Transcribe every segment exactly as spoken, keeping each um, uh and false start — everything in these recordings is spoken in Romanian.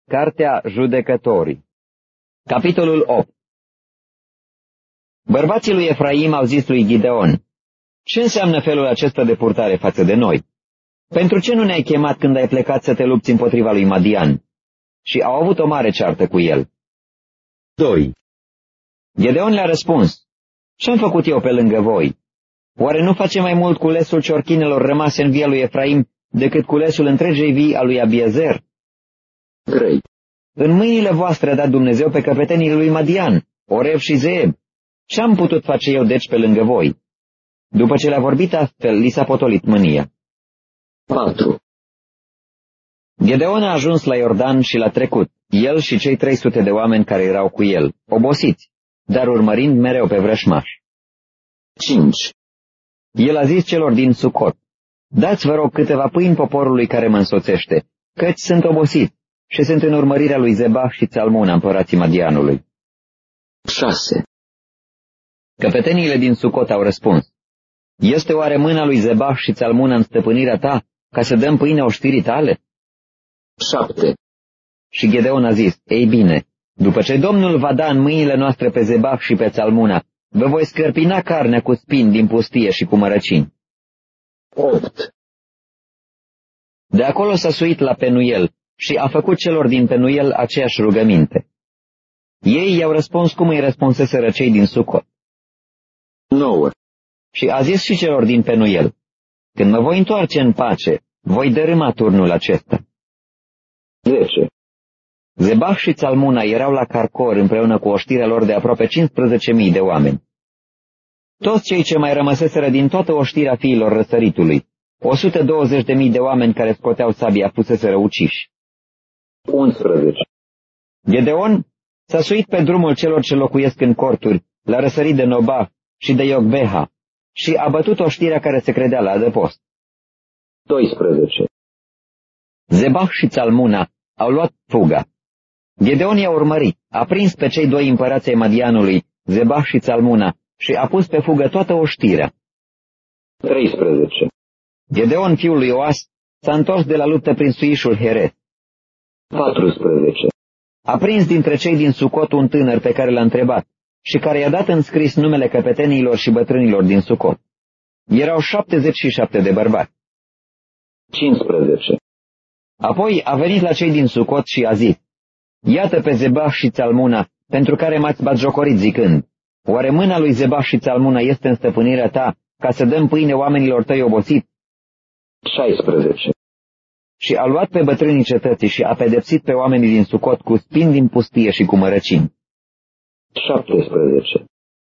Cartea Judecătorii. Capitolul opt. Bărbații lui Efraim au zis lui Gideon: ce înseamnă felul acesta de purtare față de noi? Pentru ce nu ne-ai chemat când ai plecat să te lupți împotriva lui Madian? Și au avut o mare ceartă cu el. doi. Gideon le-a răspuns: ce-am făcut eu pe lângă voi? Oare nu face mai mult culesul ciorchinelor rămase în via lui Efraim decât culesul întregei vii a lui Abiezer? trei. În mâinile voastre a dat Dumnezeu pe căpetenii lui Madian, Oreb și Zeeb. Ce-am putut face eu deci pe lângă voi? După ce le-a vorbit astfel, li s-a potolit mânia. patru. Gideon a ajuns la Iordan și l-a trecut, el și cei trei sute de oameni care erau cu el, obosiți, dar urmărind mereu pe vrășmași. cinci. El a zis celor din Sucot: dați, vă rog, câteva pâini poporului care mă însoțește, căci sunt obosit și sunt în urmărirea lui Zebah și Țalmuna, împărații Madianului. șase. Căpeteniile din Sucot au răspuns: este oare mâna lui Zebah și Țalmuna în stăpânirea ta, ca să dăm pâine oștirii tale? șapte. Și Gideon a zis: ei bine, după ce Domnul va da în mâinile noastre pe Zebah și pe Țalmuna, vă voi scărpina carnea cu spini din pustie și cu mărăcini. opt. De acolo s-a suit la Penuel și a făcut celor din Penuel aceeași rugăminte. Ei i-au răspuns cum îi răspunseseră cei din Sucot. nouă. Și a zis și celor din Penuel: când mă voi întoarce în pace, voi dărâma turnul acesta. zece. Zebah și Țalmuna erau la Carcor împreună cu oștirea lor de aproape cincisprezece mii de oameni. Toți cei ce mai rămăseseră din toată oștirea fiilor răsăritului, o sută douăzeci de mii de oameni care scoteau sabia, fuseseră uciși. unsprezece. Gideon s-a suit pe drumul celor ce locuiesc în corturi, la răsărit de Noba și de Iogbeha, și a bătut oștirea care se credea la adăpost. doisprezece. Zebah și Țalmuna au luat fuga. Gideon i-a urmărit, a prins pe cei doi împărați ai Madianului, Zebah și Țalmuna, și a pus pe fugă toată oștirea. treisprezece. Gideon, fiul lui Ioas, s-a întors de la luptă prin suișul Heret. patrusprezece. A prins dintre cei din Sucot un tânăr pe care l-a întrebat și care i-a dat în scris numele căpetenilor și bătrânilor din Sucot. Erau șaptezeci și șapte de bărbați. cincisprezece. Apoi a venit la cei din Sucot și a zis: iată pe Zebah și Țalmuna, pentru care m-ați batjocorit zicând: oare mâna lui Zebah și Țalmuna este în stăpânirea ta, ca să dăm pâine oamenilor tăi obosiți? șaisprezece. Și a luat pe bătrânii cetății și a pedepsit pe oamenii din Sucot cu spini din pustie și cu mărăcini. șaptesprezece.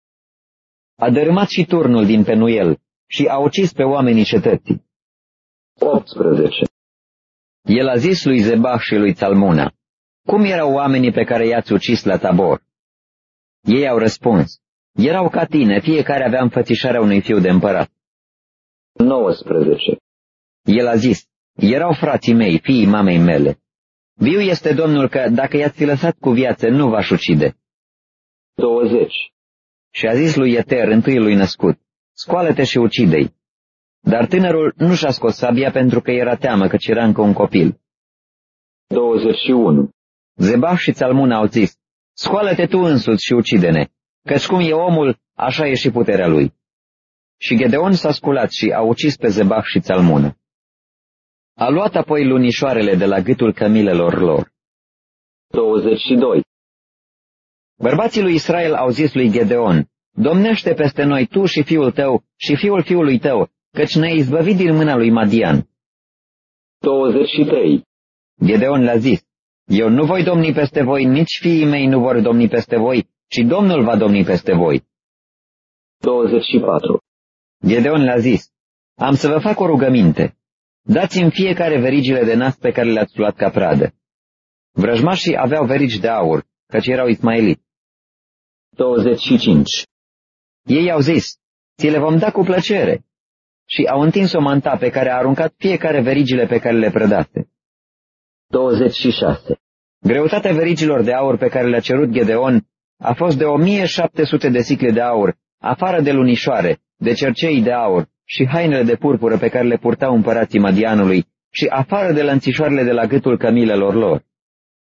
A dărâmat și turnul din Penuel și a ucis pe oamenii cetății. optsprezece. El a zis lui Zebah și lui Țalmuna: cum erau oamenii pe care i-ați ucis la Tabor? Ei au răspuns: erau ca tine, fiecare avea înfățișarea unui fiu de împărat. nouăsprezece. El a zis: erau frații mei, fiii mamei mele. Viu este Domnul că, dacă i-ați fi lăsat cu viață, nu v-aș ucide. douăzeci. Și a zis lui Eter, întâi lui născut: scoală-te și ucide-i. Dar tânărul nu și-a scos sabia pentru că era teamă, căci era încă un copil. douăzeci și unu. Zebah și Țalmuna au zis: scoală-te tu însuți și ucide-ne, căci cum e omul, așa e și puterea lui. Și Gideon s-a sculat și a ucis pe Zebah și Țalmuna. A luat apoi lunișoarele de la gâtul cămilelor lor. douăzeci și doi. Bărbații lui Israel au zis lui Gideon: domnește peste noi tu și fiul tău și fiul fiului tău, căci ne-ai izbăvit din mâna lui Madian. douăzeci și trei. Gideon le-a zis: eu nu voi domni peste voi, nici fiii mei nu vor domni peste voi, ci Domnul va domni peste voi. douăzeci și patru. Gideon le-a zis: am să vă fac o rugăminte. Dați-mi fiecare verigile de nas pe care le-ați luat ca pradă. Vrăjmașii aveau verigi de aur, căci erau ismaeliți. douăzeci și cinci. Ei au zis: ți le vom da cu plăcere. Și au întins o manta pe care a aruncat fiecare verigile pe care le prădase. douăzeci și șase. Greutatea verigilor de aur pe care le-a cerut Gideon a fost de o mie șapte sute de sicle de aur, afară de lunișoare, de cercei de aur și hainele de purpură pe care le purtau împărații Madianului și afară de lănțișoarele de la gâtul cămilelor lor.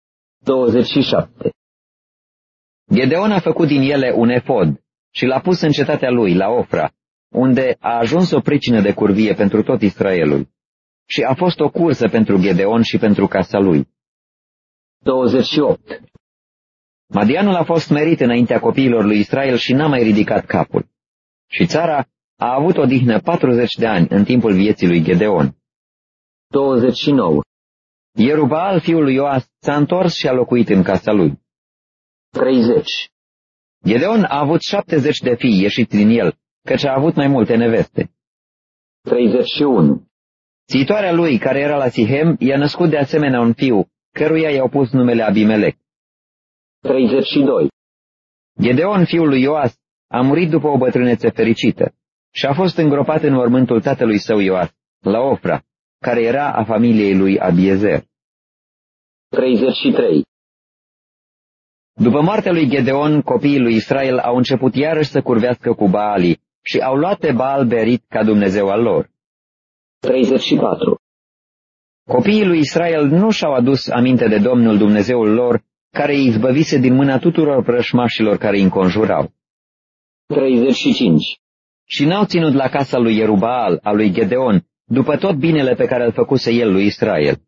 douăzeci și șapte. Gedeon a făcut din ele un efod și l-a pus în cetatea lui, la Ofra, unde a ajuns o pricină de curvie pentru tot Israelul. Și a fost o cursă pentru Gedeon și pentru casa lui. douăzeci și opt. Madianul a fost smerit înaintea copiilor lui Israel și n-a mai ridicat capul. Și țara a avut odihnă patruzeci de ani în timpul vieții lui Gedeon. douăzeci și nouă. Ierubaal, fiul lui Ioas, s-a întors și a locuit în casa lui. treizeci. Gedeon a avut șaptezeci de fii ieșiți din el, căci a avut mai multe neveste. treizeci și unu. Țitoarea lui, care era la Sihem, i-a născut de asemenea un fiu, căruia i-au pus numele Abimelec. treizeci și doi. Gedeon, fiul lui Ioas, a murit după o bătrânețe fericită și a fost îngropat în mormântul tatălui său Ioas, la Ofra, care era a familiei lui Abiezer. treizeci și trei. După moartea lui Gedeon, copiii lui Israel au început iarăși să curvească cu Baalii și au luat pe Baal Berit ca Dumnezeu al lor. treizeci și patru. Copiii lui Israel nu și-au adus aminte de Domnul Dumnezeul lor, care îi izbăvise din mâna tuturor vrășmașilor care îi înconjurau. treizeci și cinci. Și n-au ținut la casa lui Ierubaal, a lui Gedeon, după tot binele pe care îl făcuse el lui Israel.